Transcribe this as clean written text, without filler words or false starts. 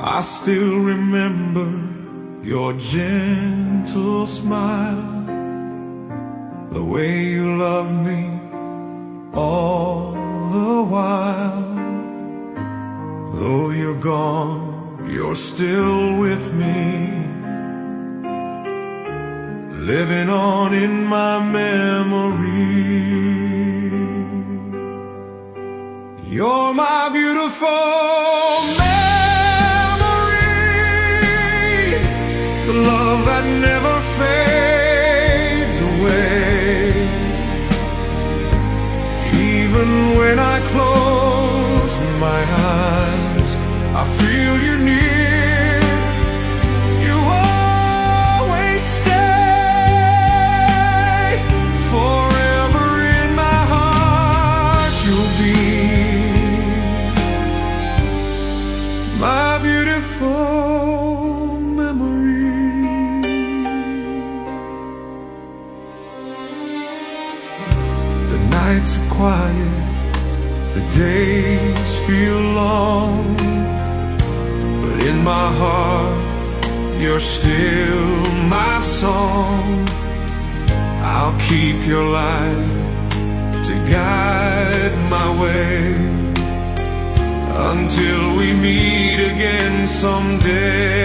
I still remember your gentle smile, the way you loved me all the while. Though you're gone, you're still with me, living on in my memory. You're my beautiful memory, the love that never fades away. Even when I close my eyes, I feel you near. You always stay, forever in my heart you'll be. My beautiful memory. The nights are quiet, the days feel long, but in my heart you're still my song. I'll keep your light to guide my way until we meet again someday.